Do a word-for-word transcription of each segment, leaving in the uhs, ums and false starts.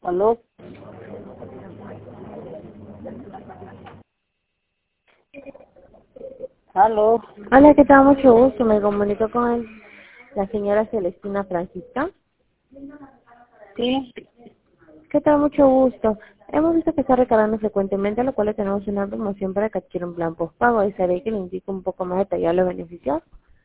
Aló. Aló. Hola, ¿qué tal? Mucho gusto. Me comunico con el- la señora Celestina Francisca. Sí. ¿Qué tal? Mucho gusto. Hemos visto que está recargando frecuentemente, a lo cual le tenemos una promoción para que adquiera un plan postpago. Desearía que le indique un poco más detallado los beneficios.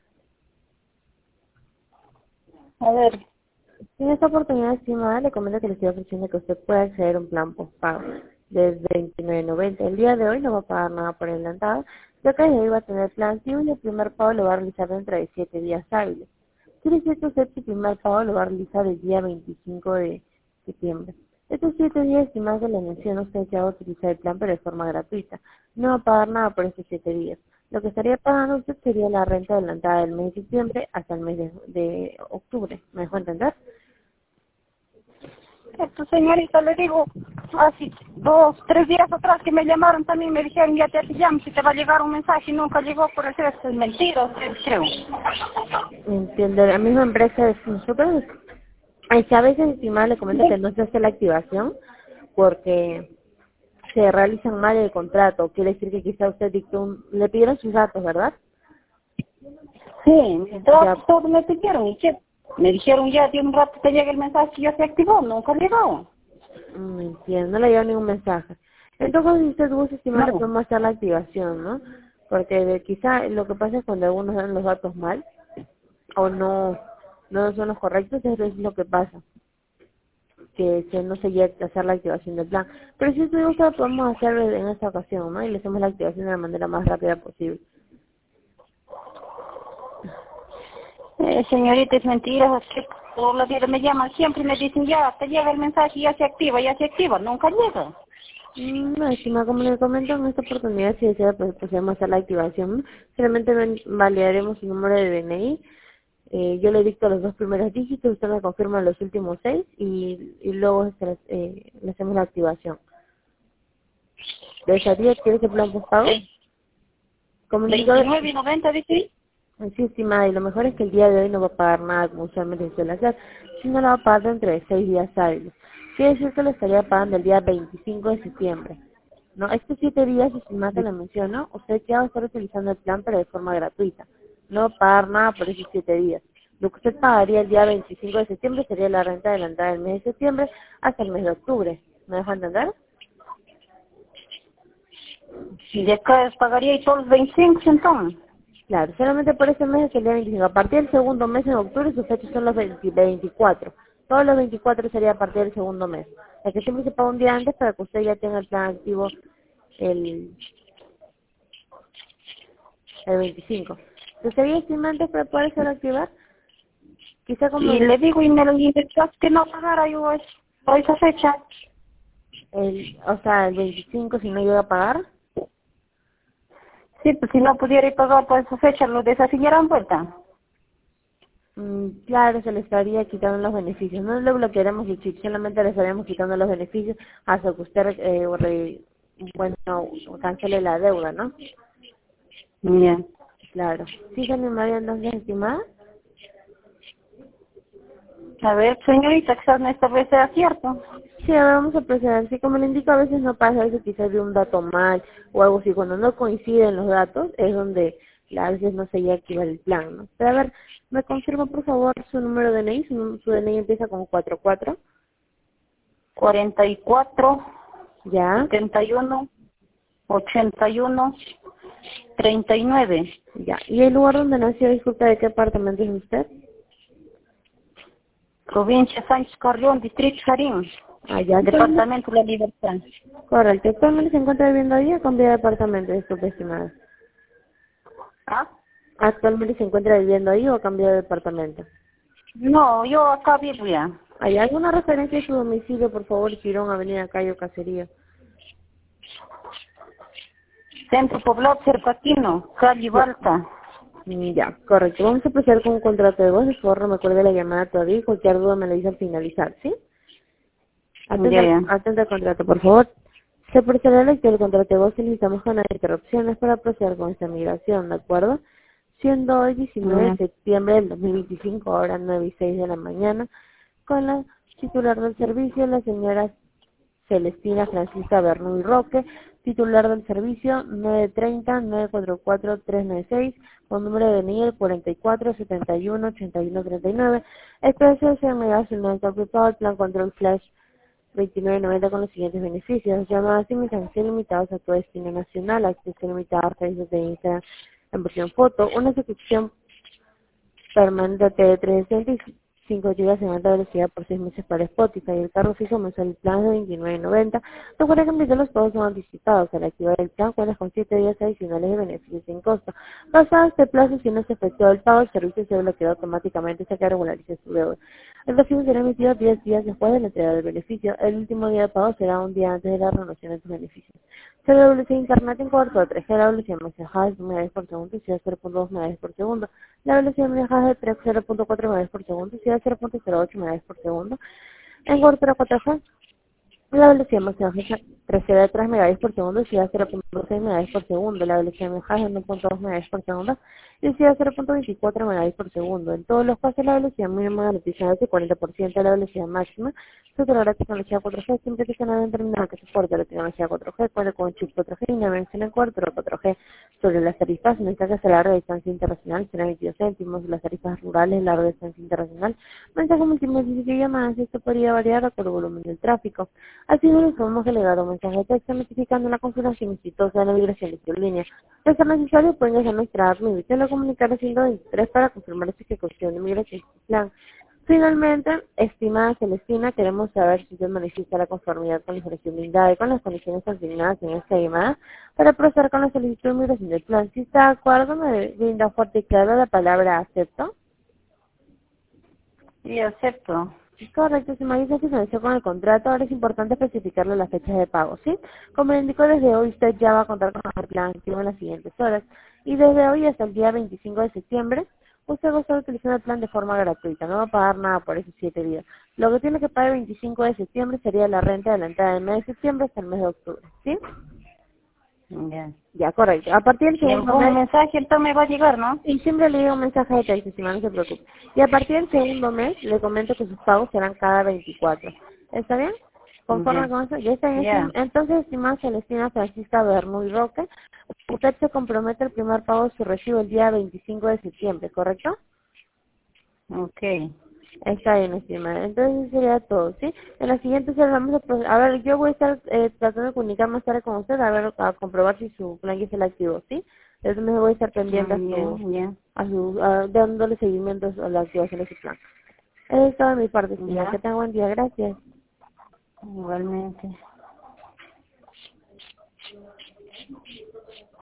A ver. En esta oportunidad, estimada, le comento que le estoy ofreciendo que usted pueda acceder a un plan postpago desde veintinueve noventa. El día de hoy no va a pagar nada por adelantado, ya que desde hoy va a tener plan activo y el primer pago lo va a realizar dentro de siete días hábiles. Quiere decir que usted su primer pago lo va a realizar el día veinticinco de septiembre. Estos siete días, estimada, que le menciono, usted ya va a utilizar el plan, pero de forma gratuita. No va a pagar nada por estos siete días. Lo que estaría pagando usted sería la renta adelantada del mes de septiembre hasta el mes de, de octubre. ¿Me dejó entender? Esto, señorita, le digo, hace dos, tres días atrás que me llamaron también, me dijeron, ya te llamo, si te va a llegar un mensaje y nunca llegó, por eso es mentira, usted creo. Entiendo, la misma empresa es nosotros. Es que a veces, estimada, le comento que no se hace la activación porque se realizan mal el contrato. Quiere decir que quizá usted dictó un... Le pidieron sus datos, ¿verdad? Sí, Ya, todos, todos me pidieron, ¿y qué? Me dijeron, ya de un rato te llega el mensaje y ya se activó, nunca llegó. mm, entiendo, no le llegó ningún mensaje. Entonces, si usted gusta, estimada, le No. podemos hacer la activación, ¿no? Porque de- quizá lo que pasa es cuando algunos dan los datos mal o no no son los correctos, eso es lo que pasa. Que se no se llega a hacer la activación del plan. Pero si usted gusta, podemos hacerlo en esta ocasión, ¿no? Y le hacemos la activación de la manera más rápida posible. Eh, señorita, es mentira, es que todos los días me llaman siempre y me dicen, ya, te llega el mensaje y ya se activa, ya se activa, nunca llega. Mm, No, estimada, como le comento, en esta oportunidad, si desea, pues podemos hacer la activación, ¿no? Solamente ven- validaremos su número de D N I. Eh, yo le dicto los dos primeros dígitos, usted me confirma los últimos seis y, y luego se, eh, le hacemos la activación. ¿Desearía que ese plan postpago? Sí. Como indicador, veintinueve y noventa, dice. sí, estimada, y lo mejor es que el día de hoy no va a pagar nada como usualmente se suele hacer, sino la va a pagar dentro de seis días hábiles. Quiere decir que lo estaría pagando el día veinticinco de septiembre. No, estos siete días, estimada, que le menciono, usted ya va a estar utilizando el plan, pero de forma gratuita. No va a pagar nada por esos siete días. Lo que usted pagaría el día veinticinco de septiembre sería la renta adelantada del mes de septiembre hasta el mes de octubre. ¿Me dejo entender? Y de acá pagaría y todos los veinticinco entonces. Claro, solamente por ese mes es el día veinticinco. A partir del segundo mes en octubre sus fechas son los veinte veinticuatro. Todos los veinticuatro sería a partir del segundo mes. El que siempre se paga un día antes para que usted ya tenga el plan activo el, el veinticinco. ¿Usted sería estimante para poder hacerlo activar? Quizá como Y le digo, y me lo dice que no pagara yo es, por esa fecha. el, o sea, el veinticinco si no llega a pagar. Sí, pues si no pudiera ir pagar por esa fecha, lo desasignaran vuelta. Mm, claro, se le estaría quitando los beneficios. No le bloquearemos el chip, solamente le estaríamos quitando los beneficios hasta que usted, eh, re- bueno, cancele la deuda, ¿no? Bien. Claro. ¿Sí se animaría entonces, estimada? A ver, señorita, quizás esta vez sea cierto. Sí, a ver, vamos a proceder. Sí, como le indico, a veces no pasa, a veces quizás de un dato mal o algo así. Cuando no coinciden los datos es donde a veces no se llega a activar el plan, ¿no? Pero a ver, ¿me confirma por favor su número de D N I? Su, nu- su D N I empieza con cuatro cuatro. cuarenta y cuatro, ¿Ya? setenta y uno, ochenta y uno, treinta y nueve. Ya. ¿Y el lugar donde nació, disculpa, de qué departamento es usted? Provincia Sánchez Carrión, Distrito Jarín, Allá. Departamento La Libertad. Correcto. ¿Actualmente se encuentra viviendo ahí o cambió de departamento? Disculpe, estimada. ¿Ah? ¿Actualmente se encuentra viviendo ahí o cambió de departamento? No, yo acá vivo ya. ¿Hay alguna referencia a su domicilio, por favor, Girón, Avenida Cayo, Cacería? Centro Poblado Cercatino, calle Balta. Mm, Ya, correcto. Vamos a proceder con un contrato de voz. Por favor, no me acuerde la llamada todavía y cualquier duda me la dice al finalizar, ¿sí? Atenta, Ya, ya. atenta al contrato, por favor. Se procederá a la lectura del contrato de voz y necesitamos con las interrupciones para proceder con esta migración, ¿de acuerdo? Siendo hoy diecinueve Ya. de septiembre del dos mil veinticinco, ahora nueve y seis de la mañana, con la Titular del servicio, la señora Celestina Francisca Bernuy Roque. Titular del servicio, nueve treinta, nueve cuarenta y cuatro, trescientos noventa y seis, con número de D N I el cuarenta y cuatro, setenta y uno, ochenta y uno, treinta y nueve. Expreso se me da su nuevo agrupado el plan control flash veintinueve noventa con los siguientes beneficios: llamadas sin mensajería limitados a todo destino nacional, acceso limitado a servicios de Instagram en versión foto, una suscripción permanente de trescientos sesenta y cinco gigas en alta velocidad por seis meses para Spotify. El cargo fijo mensual el plan de veintinueve noventa. Recuerda que en principio los pagos son anticipados. Al activar el plan cuentas con siete días adicionales de beneficios sin costo. Pasado este plazo, si no se efectúa el pago, el servicio se bloquea automáticamente hasta que regularice su deuda. El recibo será emitido diez días después de la entrega del beneficio. El último día de pago será un día antes de la renovación de tus beneficios. C W C Internet en cobertura tres G, la velocidad de mensajes de megabytes por segundo y cero punto dos megabytes por segundo. La velocidad de mensajes de cero punto cuatro megabytes por segundo y cero punto cero ocho megabytes por segundo. En cobertura cuatro G, la velocidad máxima trece de tres megabytes por segundo y cero punto seis megabytes por segundo. La velocidad de mensajes uno punto dos megabytes por segundo y cero punto veinticuatro megabytes por segundo. En todos los casos, la velocidad mínima de noticia es de cuarenta por ciento de la velocidad máxima. Se utilizará la tecnología cuatro G, siempre que sea una terminal que soporte la tecnología cuatro G, cuenta con un chip cuatro G y una mención en cobertura cuatro G. Sobre las tarifas, en mensajes a larga distancia internacional serán veintidós céntimos, las tarifas rurales larga distancia internacional, mensajes multimedia y llamadas, esto podría variar por el volumen del tráfico. Así nos informamos que legar un mensaje de texto notificando una configuración exitosa de la migración de su línea. De ser necesario, pueden hacer nuestra app y comunicar al ciento veintitrés para confirmar su ejecución de migración de su plan. Finalmente, estimada Celestina, queremos saber si usted manifiesta la conformidad con la información brindada y con las condiciones asignadas en esta llamada para proceder con la solicitud de migración del plan. Si está de acuerdo, me brinda fuerte y clara la palabra acepto. Sí, acepto. Correcto, si me dice que finalizó con el contrato, ahora es importante especificarle las fechas de pago, ¿sí? Como le indicó, desde hoy usted ya va a contar con el plan activo en las siguientes horas. Y desde hoy hasta el día veinticinco de septiembre, usted va a estar utilizando el plan de forma gratuita, no va a pagar nada por esos siete días. Lo que tiene que pagar el veinticinco de septiembre sería la renta adelantada del mes de septiembre hasta el mes de octubre, ¿sí? Ya. Ya, correcto. A partir del Y segundo algún mes, mensaje entonces me va a llegar, ¿no? y siempre le digo un mensaje de texto, si no se preocupe. Y a partir del segundo mes, le comento que sus pagos serán cada veinticuatro. ¿Está bien? Conforme Ya. con eso, ya está bien. Ya. Entonces, estimada Celestina Francisca Bernuy Roque, usted se compromete al primer pago de su recibo el día veinticinco de septiembre, ¿correcto? Ok. Está bien, estimada. Entonces, eso sería todo, ¿sí? En la siguiente sesión vamos a... pro- A ver, yo voy a estar eh, tratando de comunicar más tarde con usted, a ver, a comprobar si su plan ya se la activó, ¿sí? Entonces, me voy a estar pendiente a Mm, su... Ya, ya. a su... a- dándole seguimiento a la activación de su plan. Eso es todo de mi parte, estimada. Que Ya. tenga buen día. Gracias. Igualmente.